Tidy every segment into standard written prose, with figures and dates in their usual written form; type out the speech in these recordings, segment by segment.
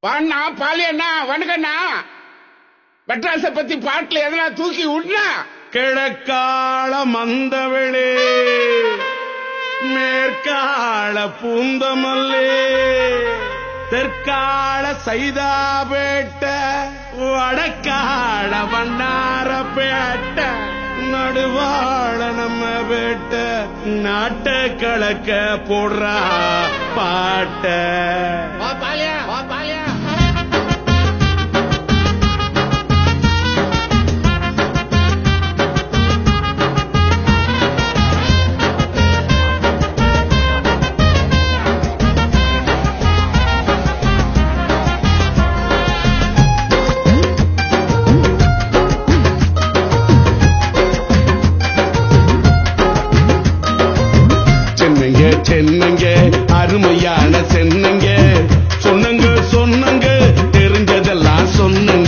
வாண்ணா பாலியண்ணா வணக்கண்ணா. மெட்ராஸ பத்தி பாட்டுல எதனா தூக்கி விட்னா. கிழக்கால மந்தவெளே மேற்கால பூந்தமல்லே தெற்கால சைதாபேட்ட வடக்கால வண்ணாரப்பேட்ட நடுவாழ நம்ம பேட்ட நாட்ட கலக்க போடுறா பாட்ட. சென்னங்க அருமையான சென்னங்க சொன்னங்க சொன்னங்க தெரிஞ்சதெல்லாம் சொன்னங்க.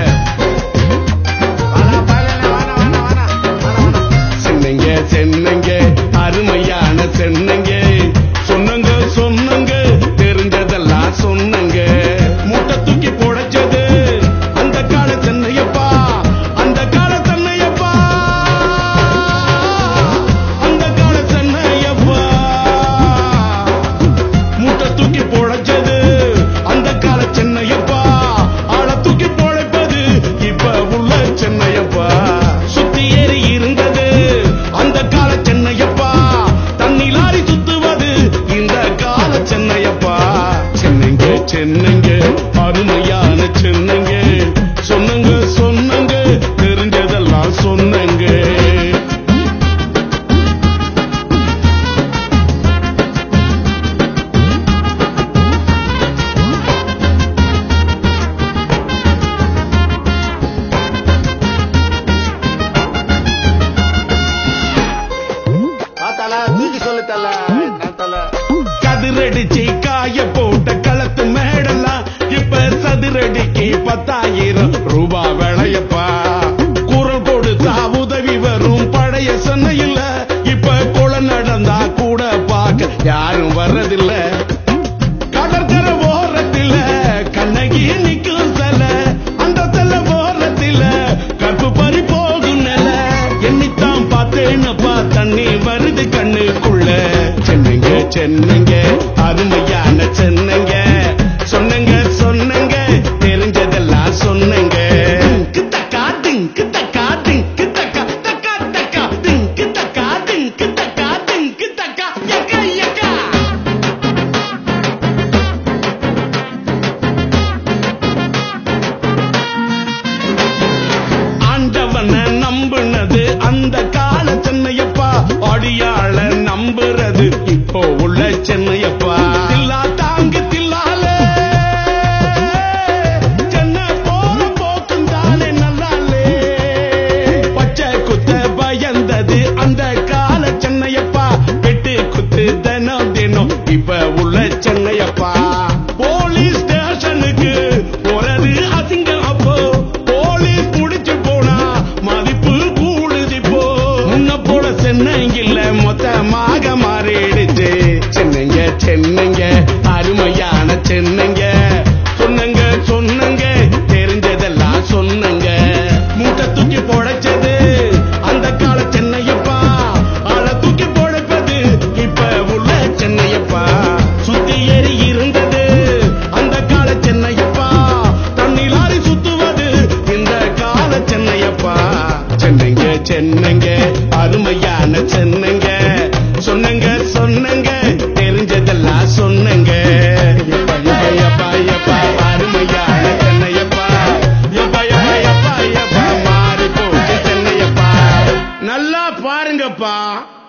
சென்னங்க சென்னங்க அருமையான சென்னங்க சொன்னங்க சொன்னங்க தெரிஞ்சதெல்லாம் சொன்னங்க. மூட்டை தூக்கி போடச்சது அந்த கால சென்னையப்பா, அந்த கால சென்னையப்பா, அந்த கால சென்னையப்பா. தூக்கி பொழைச்சது அந்த கால சென்னையப்பா, ஆள தூக்கி பொழைப்பது இப்ப உள்ள சென்னையப்பா. சுத்தி ஏறி இருந்தது அந்த கால சென்னையப்பா, தண்ணி லாரி சுத்துவது இந்த கால சென்னையப்பா. சென்னைங்க சென்னைங்க அருமையான சென்னைங்க சொன்னங்க சொன்னங்க தெரிஞ்சதெல்லாம் சொன்னங்க. கதிரடிச்சு காய போட்ட களத்து மேடலாம் இப்ப சதுரடிக்கு 10,000 ரூபாய் விளையப்பா. குரல் கொடுத்தா உதவி வரும் பழைய சென்னையில் இப்ப கொலை நடந்தா கூட பார்க்க யாரும் வர்றதில்ல. கடற்கரை ஓரத்தில் கண்ணகி நிக்கும் சில, அந்த சில ஓரத்தில் கற்பு பறி போகும் நில. என்னைத்தான் பார்த்தேன்னப்பா தண்ணி வருது கண்ணுக்குள்ள. சென்னைங்க சென்னைங்க அருமையான சென்னைங்க சொன்னங்க சொன்னங்க தெரிஞ்சதெல்லாம் சொன்னங்க. கித்தக்கா கித்தக்கா கித்தக்கா தக்கா தக்கா கித்தக்கா கித்தக்கா கித்தக்கா யக்கா யக்கா. ஆண்டவனை நம்புனது அந்த கால சென்னையப்பா, அடியாள நம்புறது இப்போ உள்ள சென்னையப்பா. தில்லா தாங்கு தில்லால சென்னை போற போக்கும் தானே நல்லாலே. பச்சை குத்த பயந்தது அந்த கால சென்னையப்பா, வெட்டு குத்து தினம் தினம் இப்ப உள்ள சென்னையப்பா. போலீஸ் ஸ்டேஷனுக்கு போறது அசிங்கம், அப்போ போலீஸ் புடிச்சு போனா மதிப்பு கூடுது. இப்போ முன்ன போல சென்னை இல்ல மொத்தமாக மாறிடுச்சு. சென்னைங்க சென்னைங்க அருமையான சென்னைங்க சொன்னங்க சொன்னங்க தெரிஞ்சதெல்லாம் சொன்னங்க. மூட்டை தூக்கி பொழைச்சது அந்த கால சென்னையப்பா, ஆள தூக்கி பொழைப்பது இப்ப உள்ள சென்னையப்பா. சுத்தி ஏறி இருந்தது அந்த கால சென்னையப்பா, தண்ணி லாரி சுத்துவது இந்த கால சென்னையப்பா. சென்னைங்க சென்னைங்க அருமையான சென்னைங்க சொன்னங்க சொன்னங்க தெரிஞ்சதெல்லாம் சொன்னங்க. அருமையான சென்னையப்பா, மாறி போச்சு சென்னையப்பா. நல்லா பாருங்கப்பா.